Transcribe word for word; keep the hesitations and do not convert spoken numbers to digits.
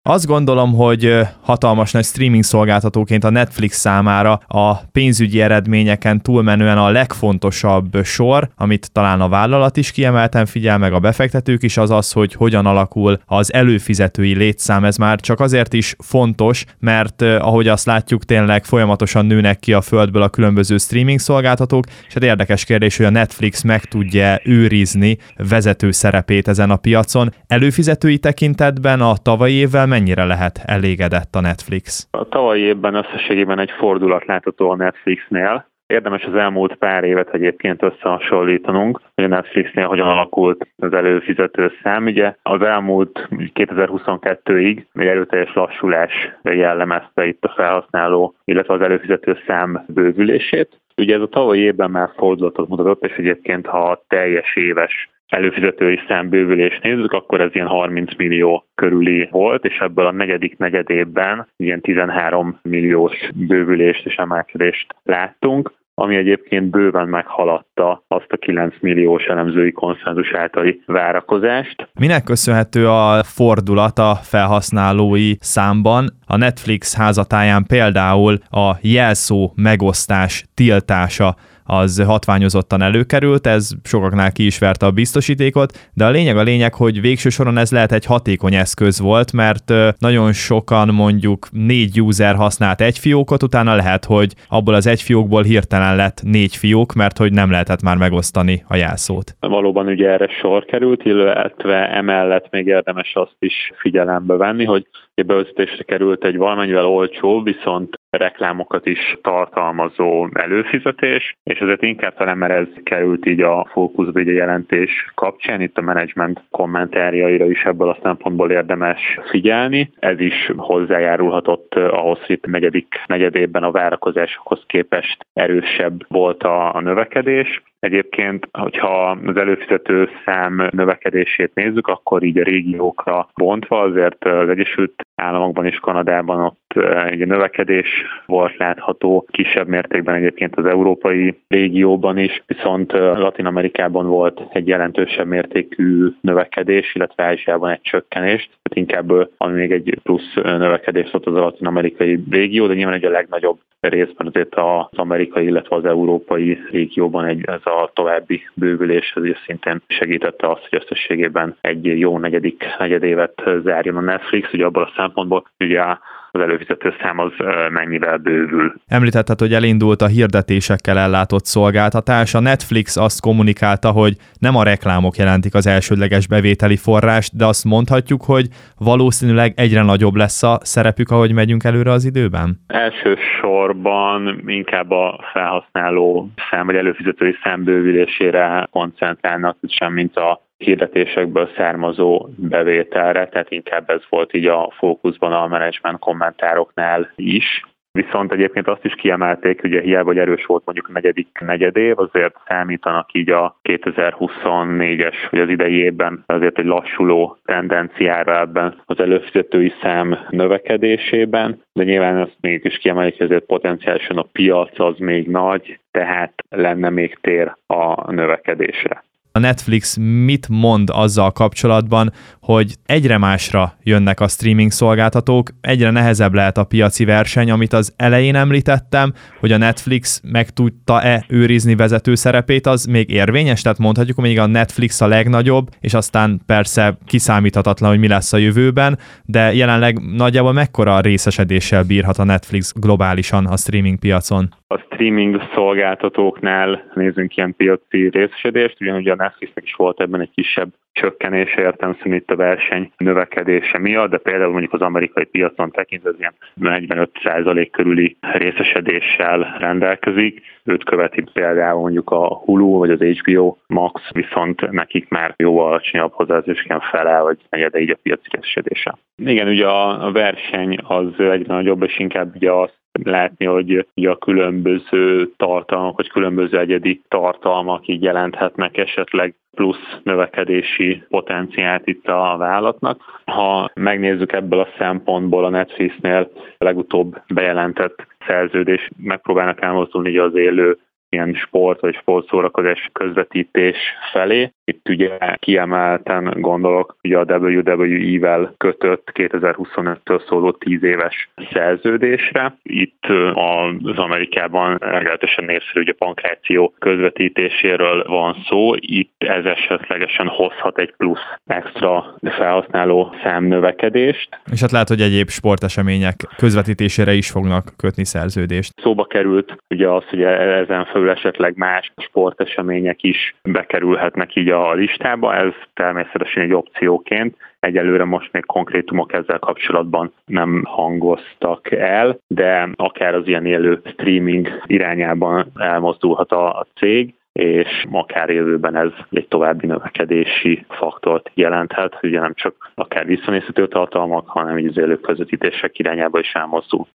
Azt gondolom, hogy hatalmas nagy streaming szolgáltatóként a Netflix számára a pénzügyi eredményeken túlmenően a legfontosabb sor, amit talán a vállalat is kiemelten figyel, meg a befektetők is, az az, hogy hogyan alakul az előfizetői létszám. Ez már csak azért is fontos, mert ahogy azt látjuk, tényleg folyamatosan nőnek ki a földből a különböző streaming szolgáltatók, és hát érdekes kérdés, hogy a Netflix meg tudja őrizni vezető szerepét ezen a piacon. Előfizetői tekintetben a tavalyi évvel mennyire lehet elégedett a Netflix? A tavalyi évben összességében egy fordulat látható a Netflixnél. Érdemes az elmúlt pár évet egyébként összehasonlítanunk, hogy a Netflixnél hogyan alakult az előfizető szám. Ugye az elmúlt kétezer-huszonkettőig egy erőteljes lassulás jellemezte itt a felhasználó, illetve az előfizető szám bővülését. Ugye ez a tavalyi évben már fordulatot mutatott, és egyébként ha a teljes éves előfizetői számbővülést nézzük, akkor ez ilyen harminc millió körüli volt, és ebből a negyedik negyedében ilyen tizenhárom milliós bővülést és emelkedést láttunk, ami egyébként bőven meghaladta azt a kilenc milliós elemzői konszenzus általi várakozást. Minek köszönhető a fordulat a felhasználói számban? A Netflix házatáján például a jelszó megosztás tiltása az hatványozottan előkerült, ez sokaknál ki is verte a biztosítékot, de a lényeg a lényeg, hogy végső soron ez lehet egy hatékony eszköz volt, mert nagyon sokan mondjuk négy user használt egy fiókot, utána lehet, hogy abból az egy fiókból hirtelen lett négy fiók, mert hogy nem lehetett már megosztani a jelszót. Valóban ugye erre sor került, illetve emellett még érdemes azt is figyelembe venni, hogy bevezetésre került egy valamennyivel olcsó, viszont reklámokat is tartalmazó előfizetés, és ezért inkább talán, mert ez került így a fókuszba így a jelentés kapcsán, itt a menedzsment kommentárjaira is ebből a szempontból érdemes figyelni. Ez is hozzájárulhatott ahhoz, hogy itt a negyedik negyedében a várakozásokhoz képest erősebb volt a, a növekedés. Egyébként, hogyha az előfizető szám növekedését nézzük, akkor így a régiókra bontva, azért az Egyesült Államokban és Kanadában ott egy növekedés volt látható, kisebb mértékben egyébként az európai régióban is, viszont Latin-Amerikában volt egy jelentősebb mértékű növekedés, illetve Ázsiában egy csökkenés. Inkább ami még egy plusz növekedés volt az a latin-amerikai régió, de nyilván egy a legnagyobb részben azért az amerikai, illetve az európai régióban egy, ez a további bővülés azért szintén segítette azt, hogy összességében egy jó negyedik negyedévet zárjon a Netflix, ugye abból a szempontból, ugye az előfizető szám az mennyivel bővül. Említetted, hogy elindult a hirdetésekkel ellátott szolgáltatás. A Netflix azt kommunikálta, hogy nem a reklámok jelentik az elsődleges bevételi forrást, de azt mondhatjuk, hogy valószínűleg egyre nagyobb lesz a szerepük, ahogy megyünk előre az időben? Elsősorban inkább a felhasználó szám, vagy előfizetői szám bővülésére koncentrálnak, sem mint a hirdetésekből származó bevételre, tehát inkább ez volt így a fókuszban a menedzsment kommentároknál is. Viszont egyébként azt is kiemelték, hogy hiába hogy erős volt mondjuk a negyedik negyedév, azért számítanak így a kétezer-huszonnégyes, vagy az idei évben azért egy lassuló tendenciára ebben az előfizetői szám növekedésében, de nyilván azt mégis kiemelik, hogy azért potenciálisan a piac az még nagy, tehát lenne még tér a növekedésre. A Netflix mit mond azzal kapcsolatban, hogy egyre másra jönnek a streaming szolgáltatók, egyre nehezebb lehet a piaci verseny, amit az elején említettem, hogy a Netflix meg tudta-e őrizni vezető szerepét, az még érvényes? Tehát mondhatjuk, hogy még a Netflix a legnagyobb, és aztán persze kiszámíthatatlan, hogy mi lesz a jövőben, de jelenleg nagyjából mekkora részesedéssel bírhat a Netflix globálisan a streaming piacon? A streaming szolgáltatóknál nézzünk ilyen piaci részesedést, ugyanúgy a Netflixnek is volt ebben egy kisebb csökkenése, értelemszerűen itt a verseny növekedése miatt, de például mondjuk az amerikai piacon tekintve az ilyen negyvenöt százalék körüli részesedéssel rendelkezik. Őt követi például mondjuk a Hulu vagy az há bé o Max, viszont nekik már jóval alacsonyabb hozzáadásként fele, vagy negyede így a piaci részesedése. Igen, ugye a verseny az egyre nagyobb, és inkább ugye azt látni, hogy ugye a különböző tartalmak, vagy különböző egyedi tartalmak így jelenthetnek esetleg plusz növekedési potenciált itt a vállalatnak. Ha megnézzük ebből a szempontból a Netflixnél a legutóbb bejelentett szerződés, megpróbálnak elmozdulni az élő ilyen sport vagy sportszórakozás közvetítés felé, Itt ugye kiemelten gondolok ugye a dupla vé dupla vé é-vel kötött kétezer-huszonöttől szóló tíz éves szerződésre. Itt az Amerikában meglehetősen népszerű ugye pankráció közvetítéséről van szó. Itt ez esetlegesen hozhat egy plusz extra felhasználó számnövekedést. És hát lehet, hogy egyéb sportesemények közvetítésére is fognak kötni szerződést. Szóba került ugye az, hogy ezen felül esetleg más sportesemények is bekerülhetnek így a listába, ez természetesen egy opcióként. Egyelőre most még konkrétumok ezzel kapcsolatban nem hangoztak el, de akár az ilyen élő streaming irányában elmozdulhat a cég, és akár jövőben ez egy további növekedési faktort jelenthet, hogy ugye nem csak akár visszanézhető tartalmak, hanem így az élő közvetítések irányába is elmozdul.